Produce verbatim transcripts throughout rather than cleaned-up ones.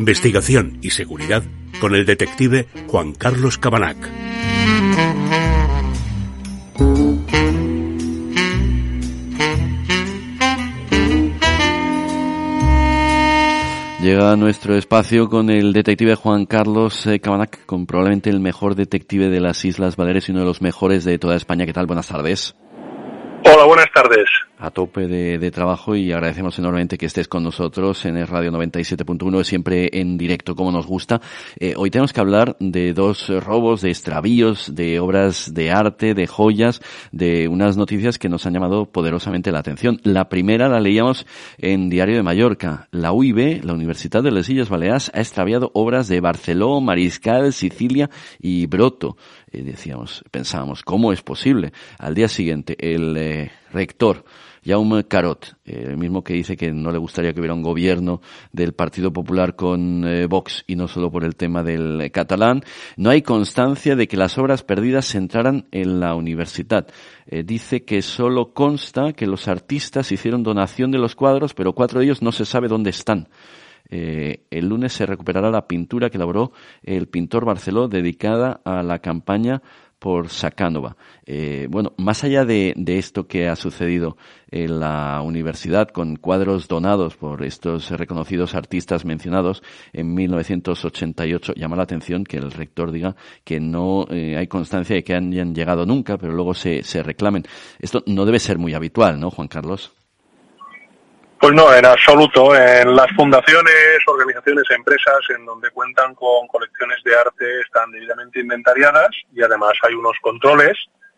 investigación y seguridad con el detective Juan Carlos Cabanach. Llega a nuestro espacio con el detective Juan Carlos eh, Cabanach, con probablemente el mejor detective de las Islas Baleares y uno de los mejores de toda España. ¿Qué tal? Buenas tardes. Hola, buenas tardes. A tope de, de trabajo y agradecemos enormemente que estés con nosotros en el Radio noventa y siete punto uno, siempre en directo, como nos gusta. Eh, hoy tenemos que hablar de dos robos, de extravíos, de obras de arte, de joyas, de unas noticias que nos han llamado poderosamente la atención. La primera la leíamos en Diario de Mallorca. La U I B, la Universitat de les Illes Balears, ha extraviado obras de Barceló, Mariscal, Sicilia y Broto. Eh, decíamos, pensábamos, ¿cómo es posible? Al día siguiente, el eh, rector Jaume Carot, eh, el mismo que dice que no le gustaría que hubiera un gobierno del Partido Popular con eh, Vox y no solo por el tema del eh, catalán, no hay constancia de que las obras perdidas se entraran en la universidad. Eh, dice que solo consta que los artistas hicieron donación de los cuadros, pero cuatro de ellos no se sabe dónde están. Eh, el lunes se recuperará la pintura que elaboró el pintor Barceló dedicada a la campaña por Sacánova. Eh, bueno, más allá de, de esto que ha sucedido en la universidad con cuadros donados por estos reconocidos artistas mencionados en mil novecientos ochenta y ocho, llama la atención que el rector diga que no eh, hay constancia de que hayan llegado nunca, pero luego se, se reclamen. Esto no debe ser muy habitual, ¿no, Juan Carlos? Pues no, en absoluto. En las fundaciones, organizaciones, empresas en donde cuentan con colecciones de arte están debidamente inventariadas y además hay unos controles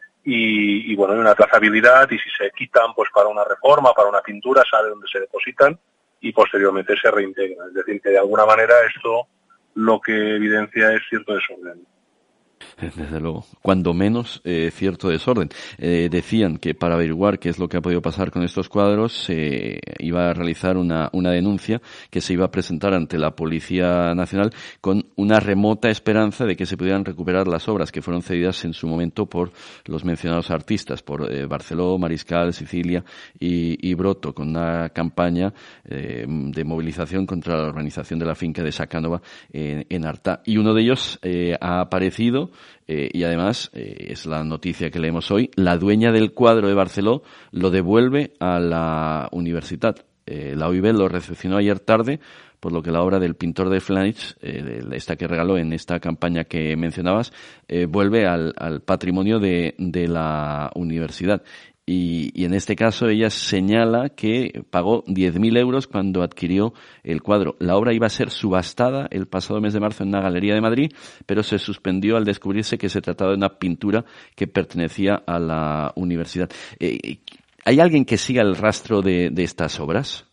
y, y bueno, hay una trazabilidad y si se quitan pues para una reforma, para una pintura, sabe dónde se depositan y posteriormente se reintegran. Es decir, que de alguna manera esto lo que evidencia es cierto desorden. Desde luego, cuando menos eh, cierto desorden. Eh, decían que para averiguar qué es lo que ha podido pasar con estos cuadros se eh, iba a realizar una, una denuncia que se iba a presentar ante la Policía Nacional con una remota esperanza de que se pudieran recuperar las obras que fueron cedidas en su momento por los mencionados artistas, por eh, Barceló, Mariscal, Sicilia y, y Broto, con una campaña eh, de movilización contra la organización de la finca de Sacánova en, en Artà. Y uno de ellos eh, ha aparecido Eh, y además, eh, es la noticia que leemos hoy, la dueña del cuadro de Barceló lo devuelve a la universidad. Eh, la U I B lo recepcionó ayer tarde, por lo que la obra del pintor de Flanish, eh, esta que regaló en esta campaña que mencionabas, eh, vuelve al, al patrimonio de, de la universidad. Y, y en este caso ella señala que pagó diez mil euros cuando adquirió el cuadro. La obra iba a ser subastada el pasado mes de marzo en una galería de Madrid, pero se suspendió al descubrirse que se trataba de una pintura que pertenecía a la universidad. Eh, ¿Hay alguien que siga el rastro de, de estas obras?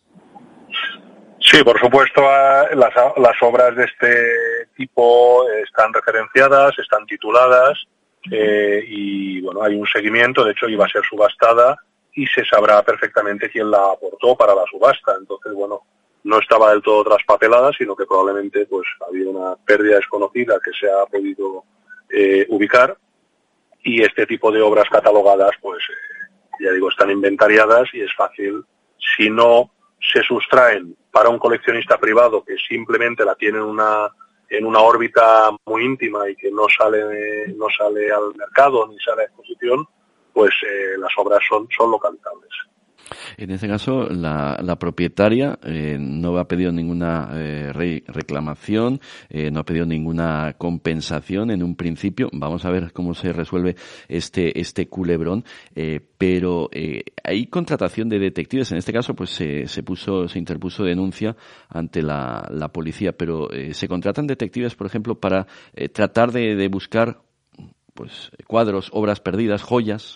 Sí, por supuesto, las, las obras de este tipo están referenciadas, están tituladas. Eh, y bueno, hay un seguimiento, de hecho iba a ser subastada y se sabrá perfectamente quién la aportó para la subasta. Entonces, bueno, no estaba del todo traspapelada, sino que probablemente pues había una pérdida desconocida que se ha podido eh, ubicar y este tipo de obras catalogadas pues eh, ya digo, están inventariadas y es fácil, si no se sustraen para un coleccionista privado que simplemente la tiene en una en una órbita muy íntima y que no sale no sale al mercado ni sale a exposición, pues eh, las obras son, son localizables. En este caso, la, la propietaria eh, no ha pedido ninguna eh, re, reclamación, eh, no ha pedido ninguna compensación en un principio. Vamos a ver cómo se resuelve este este culebrón. Eh, pero eh, hay contratación de detectives. En este caso, pues se, se puso, se interpuso denuncia ante la, la policía. Pero eh, se contratan detectives, por ejemplo, para eh, tratar de, de buscar, pues, cuadros, obras perdidas, joyas.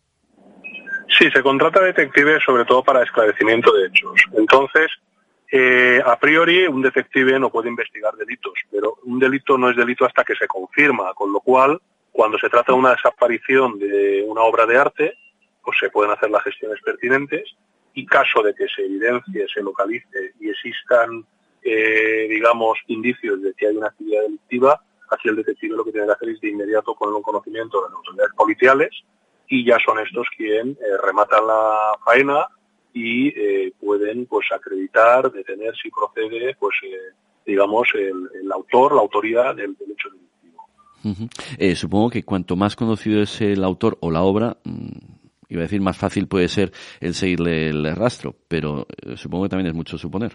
Sí, se contrata detectives sobre todo para esclarecimiento de hechos. Entonces, eh, a priori, un detective no puede investigar delitos, pero un delito no es delito hasta que se confirma, con lo cual, cuando se trata de una desaparición de una obra de arte, pues se pueden hacer las gestiones pertinentes y caso de que se evidencie, se localice y existan, eh, digamos, indicios de que hay una actividad delictiva, así el detective lo que tiene que hacer es de inmediato poner un conocimiento de las autoridades policiales y ya son estos quienes eh, rematan la faena y eh, pueden pues acreditar, detener si procede pues eh, digamos, el, el autor, la autoría del, del hecho delictivo. Uh-huh. Eh, supongo que cuanto más conocido es el autor o la obra, mmm, iba a decir, más fácil puede ser el seguirle el rastro, pero eh, supongo que también es mucho suponer.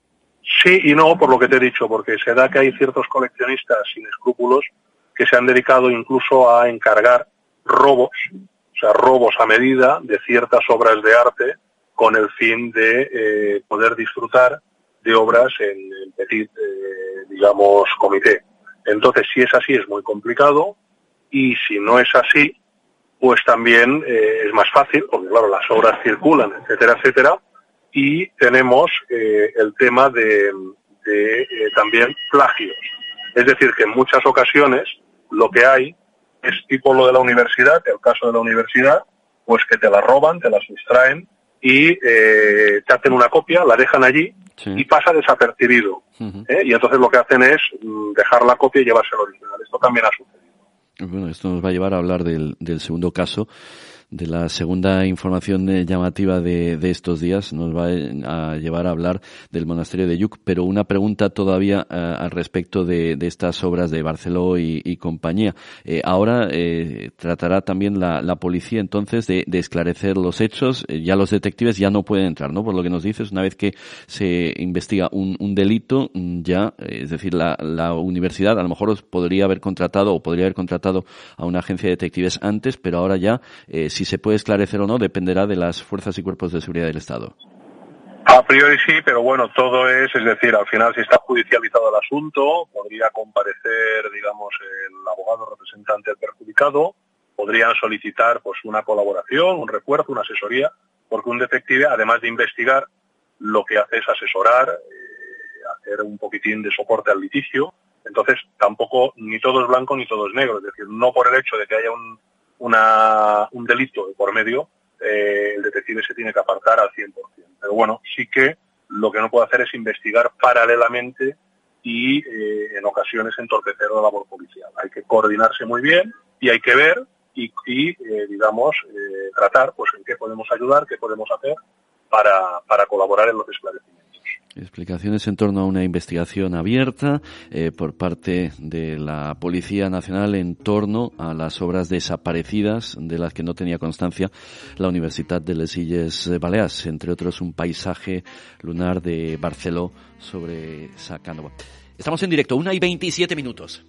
Sí y no, por lo que te he dicho, porque se da que hay ciertos coleccionistas sin escrúpulos que se han dedicado incluso a encargar robos, o sea, robos a medida de ciertas obras de arte con el fin de eh, poder disfrutar de obras en, en petit, eh, digamos, comité. Entonces, si es así, es muy complicado, y si no es así, pues también eh, es más fácil, porque claro, las obras circulan, etcétera, etcétera, y tenemos eh, el tema de, de eh, también plagios. Es decir, que en muchas ocasiones lo que hay es tipo lo de la universidad, el caso de la universidad, pues que te la roban, te la sustraen y eh, te hacen una copia, la dejan allí, sí, y pasa desapercibido. Uh-huh. ¿eh? Y entonces lo que hacen es mm, dejar la copia y llevarse el original. Esto también ha sucedido. Bueno, esto nos va a llevar a hablar del, del segundo caso, de la segunda información eh, llamativa de, de estos días. Nos va a llevar a hablar del monasterio de Lluc, pero una pregunta todavía eh, al respecto de, de estas obras de Barceló y, y compañía. Eh, ahora eh, tratará también la, la policía entonces de, de esclarecer los hechos. Eh, ya los detectives ya no pueden entrar, ¿no? Por lo que nos dices, una vez que se investiga un, un delito, ya, eh, es decir, la, la universidad a lo mejor os podría haber contratado o podría haber contratado a una agencia de detectives antes, pero ahora ya eh, si se puede esclarecer o no dependerá de las fuerzas y cuerpos de seguridad del Estado. A priori sí, pero bueno, todo es, es decir, al final si está judicializado el asunto, podría comparecer, digamos, el abogado representante del perjudicado, podrían solicitar pues una colaboración, un refuerzo, una asesoría, porque un detective, además de investigar, lo que hace es asesorar, eh, hacer un poquitín de soporte al litigio. Entonces tampoco ni todo es blanco ni todo es negro, es decir, no por el hecho de que haya un Una, un delito por medio, eh, el detective se tiene que apartar al cien por ciento. Pero bueno, sí que lo que no puede hacer es investigar paralelamente y eh, en ocasiones entorpecer la labor policial. Hay que coordinarse muy bien y hay que ver y, y eh, digamos, eh, tratar pues en qué podemos ayudar, qué podemos hacer para, para colaborar en los esclarecimientos. Explicaciones en torno a una investigación abierta eh, por parte de la Policía Nacional en torno a las obras desaparecidas de las que no tenía constancia la Universitat de les Illes Balears, entre otros un paisaje lunar de Barceló sobre Sa Cànova. Estamos en directo, una y veintisiete minutos.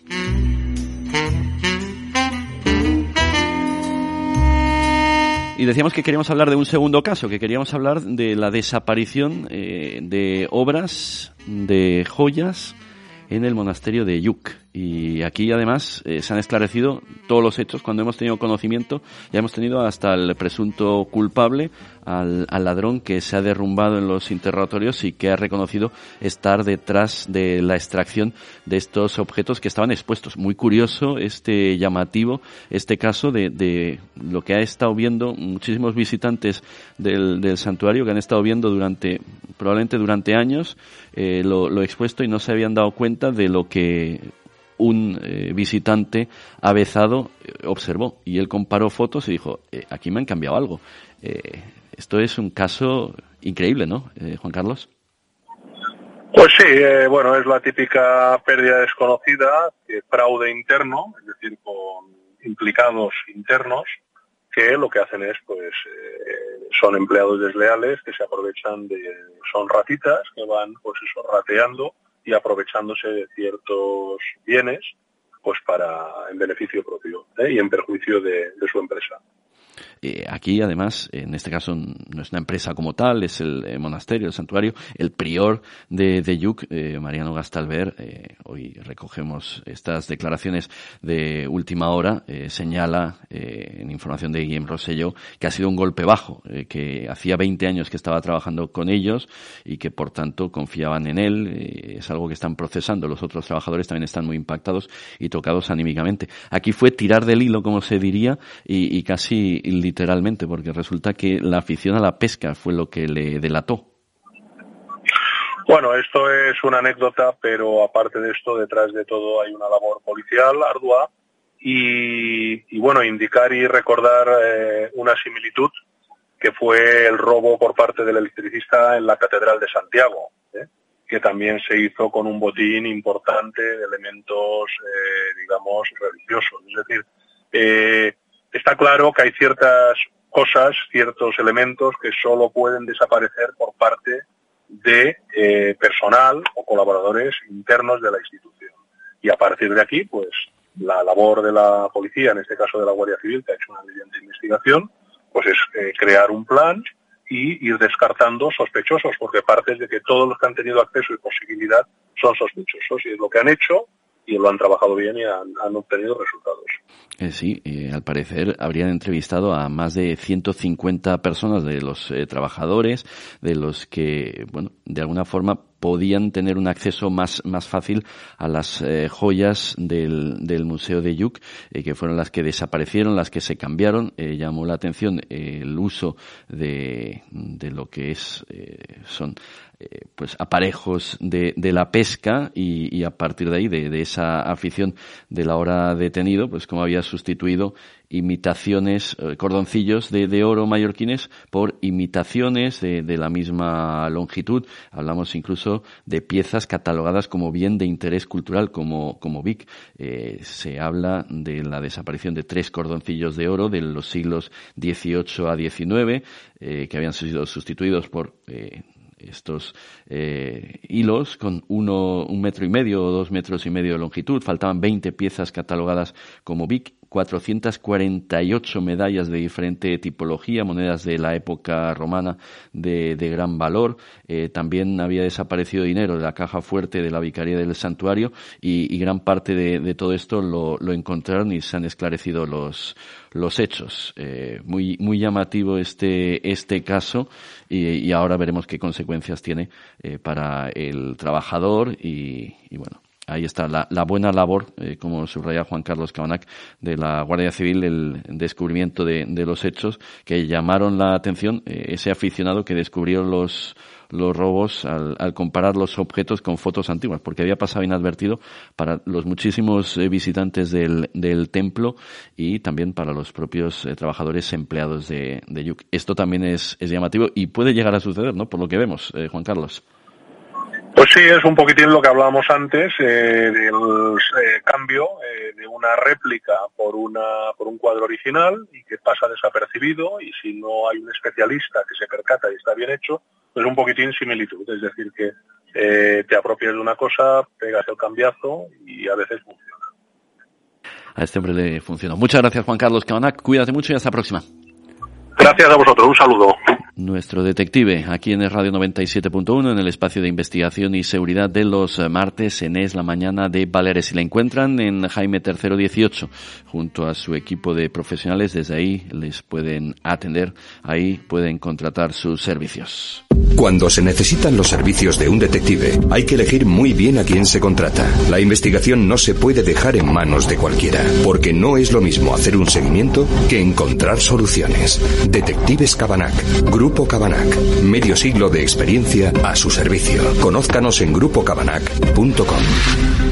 Y decíamos que queríamos hablar de un segundo caso, que queríamos hablar de la desaparición eh, de obras, de joyas en el monasterio de Lluc. Y aquí además eh, se han esclarecido todos los hechos. Cuando hemos tenido conocimiento, ya hemos tenido hasta el presunto culpable, al, al ladrón que se ha derrumbado en los interrogatorios y que ha reconocido estar detrás de la extracción de estos objetos que estaban expuestos. Muy curioso, este llamativo, este caso de, de lo que ha estado viendo muchísimos visitantes del, del santuario, que han estado viendo durante, probablemente durante años, eh, lo, lo expuesto y no se habían dado cuenta de lo que un eh, visitante avezado eh, observó, y él comparó fotos y dijo, eh, aquí me han cambiado algo. Eh, esto es un caso increíble, ¿no, eh, Juan Carlos? Pues sí, eh, bueno, es la típica pérdida desconocida, eh, fraude interno, es decir, con implicados internos, que lo que hacen es, pues, eh, son empleados desleales que se aprovechan de, son ratitas que van, pues eso, rateando y aprovechándose de ciertos bienes, pues para en beneficio propio, ¿eh? y en perjuicio de, de su empresa. Eh, aquí, además, en este caso no es una empresa como tal, es el eh, monasterio, el santuario, el prior de, de Lluc, eh, Mariano Gastalver, eh, hoy recogemos estas declaraciones de última hora, eh, señala eh, en información de Guillem Rosselló que ha sido un golpe bajo, eh, que hacía veinte años que estaba trabajando con ellos y que por tanto confiaban en él, eh, es algo que están procesando. Los otros trabajadores también están muy impactados y tocados anímicamente. Aquí fue tirar del hilo, como se diría, y, y casi literalmente, porque resulta que la afición a la pesca fue lo que le delató. Bueno, esto es una anécdota, pero aparte de esto, detrás de todo hay una labor policial ardua y, y bueno, indicar y recordar eh, una similitud que fue el robo por parte del electricista en la Catedral de Santiago. ¿eh? que también se hizo con un botín importante de elementos, eh, digamos, religiosos. Es decir, eh, está claro que hay ciertas cosas, ciertos elementos que solo pueden desaparecer por parte de eh, personal o colaboradores internos de la institución. Y a partir de aquí, pues, la labor de la policía, en este caso de la Guardia Civil, que ha hecho una brillante investigación, pues es eh, crear un plan y ir descartando sospechosos, porque partes de que todos los que han tenido acceso y posibilidad son sospechosos, y es lo que han hecho, y lo han trabajado bien y han, han obtenido resultados. Eh, sí, eh, al parecer habrían entrevistado a más de ciento cincuenta personas de los eh, trabajadores, de los que, bueno, de alguna forma podían tener un acceso más más fácil a las eh, joyas del, del Museo de Lluc, eh, que fueron las que desaparecieron, las que se cambiaron. Eh, llamó la atención eh, el uso de, de lo que es eh, son eh, pues aparejos de, de la pesca y, y a partir de ahí, de, de esa afición del ahora detenido, pues como había sustituido imitaciones, eh, cordoncillos de, de oro mallorquines por imitaciones de, de la misma longitud. Hablamos incluso de piezas catalogadas como bien de interés cultural, como, como Vic. Eh, se habla de la desaparición de tres cordoncillos de oro de los siglos dieciocho a diecinueve, eh, que habían sido sustituidos por eh, estos eh, hilos con uno, un metro y medio o dos metros y medio de longitud. Faltaban veinte piezas catalogadas como Vic, cuatrocientas cuarenta y ocho medallas de diferente tipología, monedas de la época romana de, de gran valor. Eh, también había desaparecido dinero de la caja fuerte de la Vicaría del Santuario y, y gran parte de, de todo esto lo, lo encontraron y se han esclarecido los, los hechos. Eh, muy, muy llamativo este, este caso y, y ahora veremos qué consecuencias tiene eh, para el trabajador y, y bueno. Ahí está la, la buena labor, eh, como subraya Juan Carlos Cabanac, de la Guardia Civil, el descubrimiento de, de los hechos que llamaron la atención, eh, ese aficionado que descubrió los los robos al, al comparar los objetos con fotos antiguas, porque había pasado inadvertido para los muchísimos eh, visitantes del, del templo y también para los propios eh, trabajadores empleados de, de Lluc. Esto también es, es llamativo y puede llegar a suceder, ¿no? Por lo que vemos, eh, Juan Carlos. Pues sí, es un poquitín lo que hablábamos antes, eh, del eh, cambio eh, de una réplica por una por un cuadro original y que pasa desapercibido, y si no hay un especialista que se percata y está bien hecho, pues un poquitín similitud, es decir, que eh, te apropias de una cosa, pegas el cambiazo y a veces funciona. A este hombre le funcionó. Muchas gracias, Juan Carlos Cabanac, cuídate mucho y hasta la próxima. Gracias a vosotros, un saludo. Nuestro detective, aquí en el Radio noventa y siete punto uno, en el espacio de investigación y seguridad de los martes en Es la Mañana de Baleares. Si la encuentran en Jaime tercero dieciocho, junto a su equipo de profesionales, desde ahí les pueden atender, ahí pueden contratar sus servicios. Cuando se necesitan los servicios de un detective, hay que elegir muy bien a quién se contrata. La investigación no se puede dejar en manos de cualquiera, porque no es lo mismo hacer un seguimiento que encontrar soluciones. Detectives Cabanac, Grupo Cabanac, medio siglo de experiencia a su servicio. Conózcanos en grupo cabanac punto com.